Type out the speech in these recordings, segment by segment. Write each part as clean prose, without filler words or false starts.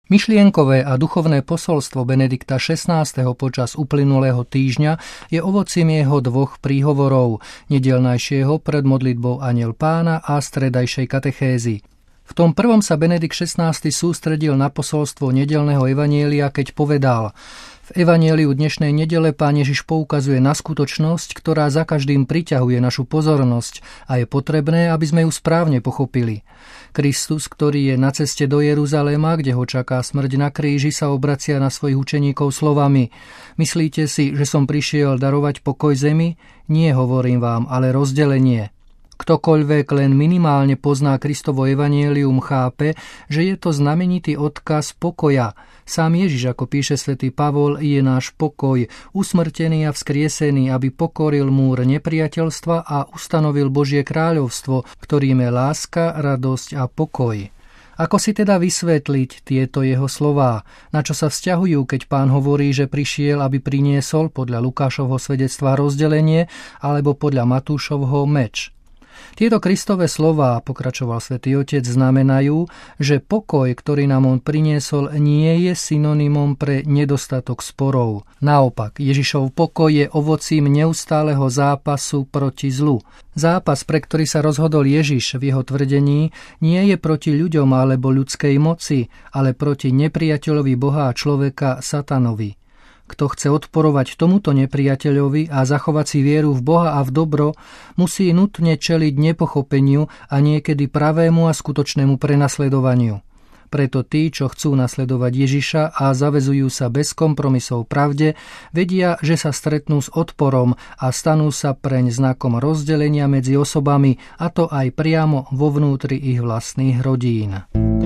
Myšlienkové a duchovné posolstvo Benedikta XVI. Počas uplynulého týždňa je ovocím jeho dvoch príhovorov, nedeľnajšieho pred modlitbou Anjel Pána a stredajšej katechézy. V tom prvom sa Benedikt XVI. Sústredil na posolstvo nedeľného evanjelia, keď povedal: v evanjeliu dnešnej nedele Pán Ježiš poukazuje na skutočnosť, ktorá za každým priťahuje našu pozornosť a je potrebné, aby sme ju správne pochopili. Kristus, ktorý je na ceste do Jeruzaléma, kde ho čaká smrť na kríži, sa obracia na svojich učeníkov slovami: myslíte si, že som prišiel darovať pokoj zemi? Nie, hovorím vám, ale rozdelenie. Ktokoľvek len minimálne pozná Kristovo evanjelium, chápe, že je to znamenitý odkaz pokoja. Sám Ježiš, ako píše svätý Pavol, je náš pokoj, usmrtený a vzkriesený, aby pokoril múr nepriateľstva a ustanovil Božie kráľovstvo, ktorým je láska, radosť a pokoj. Ako si teda vysvetliť tieto jeho slová? Na čo sa vzťahujú, keď Pán hovorí, že prišiel, aby priniesol podľa Lukášovho svedectva rozdelenie alebo podľa Matúšovho meč? Tieto Kristove slová, pokračoval Svätý Otec, znamenajú, že pokoj, ktorý nám on priniesol, nie je synonymom pre nedostatok sporov. Naopak, Ježišov pokoj je ovocím neustáleho zápasu proti zlu. Zápas, pre ktorý sa rozhodol Ježiš v jeho tvrdení, nie je proti ľuďom alebo ľudskej moci, ale proti nepriateľovi Boha a človeka Satanovi. Kto chce odporovať tomuto nepriateľovi a zachovať si vieru v Boha a v dobro, musí nutne čeliť nepochopeniu a niekedy pravému a skutočnému prenasledovaniu. Preto tí, čo chcú nasledovať Ježiša a zavezujú sa bez kompromisov pravde, vedia, že sa stretnú s odporom a stanú sa preň znakom rozdelenia medzi osobami, a to aj priamo vo vnútri ich vlastných rodín.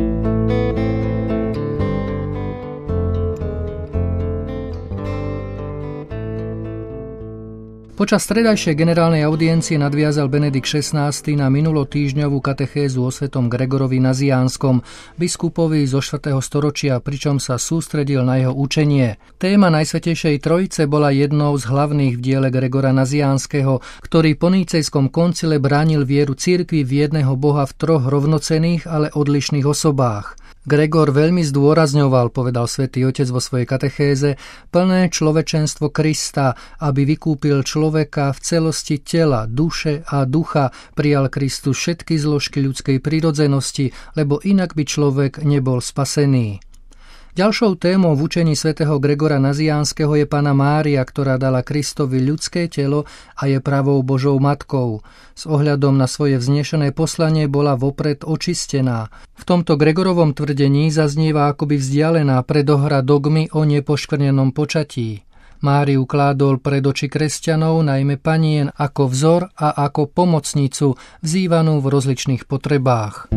Počas stredajšej generálnej audiencie nadviazal Benedikt XVI. Na minulotýždňovú katechézu o svätom Gregorovi Naziánskom, biskupovi zo 4. storočia, pričom sa sústredil na jeho učenie. Téma Najsvätejšej Trojice bola jednou z hlavných v diele Gregora Naziánskeho, ktorý po Nicejskom koncile bránil vieru cirkvi v jedného Boha v troch rovnocenných, ale odlišných osobách. Gregor veľmi zdôrazňoval, povedal Svätý Otec vo svojej katechéze, plné človečenstvo Krista, aby vykúpil človeka v celosti tela, duše a ducha, prijal Kristus všetky zložky ľudskej prirodzenosti, lebo inak by človek nebol spasený. Ďalšou témou v učení svätého Gregora Naziánskeho je Panna Mária, ktorá dala Kristovi ľudské telo a je pravou Božou matkou. S ohľadom na svoje vznešené poslanie bola vopred očistená. V tomto Gregorovom tvrdení zaznieva akoby vzdialená predohra dogmy o nepoškvrnenom počatí. Máriu kládol pred oči kresťanov, najmä panien, ako vzor a ako pomocnicu, vzývanú v rozličných potrebách.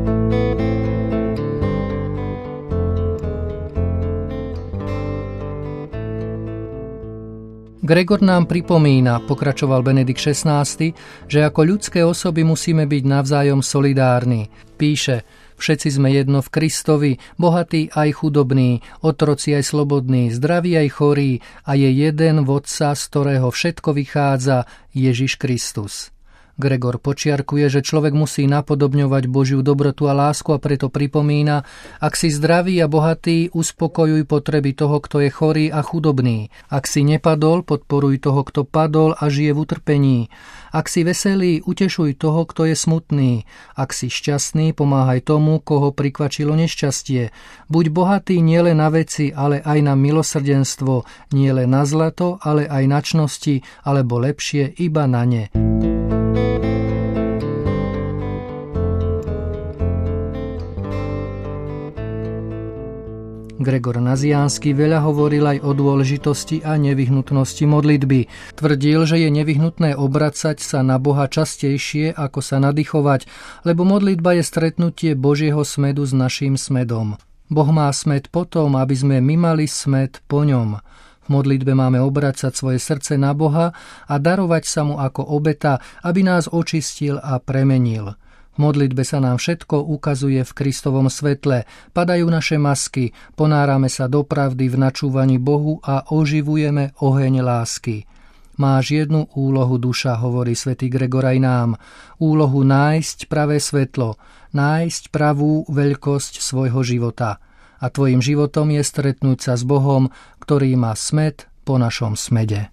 Gregor nám pripomína, pokračoval Benedikt XVI., že ako ľudské osoby musíme byť navzájom solidárni. Píše: všetci sme jedno v Kristovi, bohatí aj chudobní, otroci aj slobodní, zdraví aj chorí, a je jeden vodca, z ktorého všetko vychádza, Ježiš Kristus. Gregor počiarkuje, že človek musí napodobňovať Božiu dobrotu a lásku, a preto pripomína: ak si zdravý a bohatý, uspokojuj potreby toho, kto je chorý a chudobný. Ak si nepadol, podporuj toho, kto padol a žije v utrpení. Ak si veselý, utešuj toho, kto je smutný. Ak si šťastný, pomáhaj tomu, koho prikvačilo nešťastie. Buď bohatý nielen na veci, ale aj na milosrdenstvo, nielen na zlato, ale aj na čnosti, alebo lepšie iba na ne. Gregor Naziánsky veľa hovoril aj o dôležitosti a nevyhnutnosti modlitby. Tvrdil, že je nevyhnutné obracať sa na Boha častejšie, ako sa nadýchovať, lebo modlitba je stretnutie Božieho smedu s naším smedom. Boh má smed potom, aby sme my mali smed po ňom. V modlitbe máme obracať svoje srdce na Boha a darovať sa mu ako obeta, aby nás očistil a premenil. V modlitbe sa nám všetko ukazuje v Kristovom svetle, padajú naše masky, ponárame sa do pravdy v načúvaní Bohu a oživujeme oheň lásky. Máš jednu úlohu, duša, hovorí svätý Gregor aj nám. Úlohu nájsť pravé svetlo, nájsť pravú veľkosť svojho života. a tvojim životom je stretnúť sa s Bohom, ktorý má smäd po našom smede.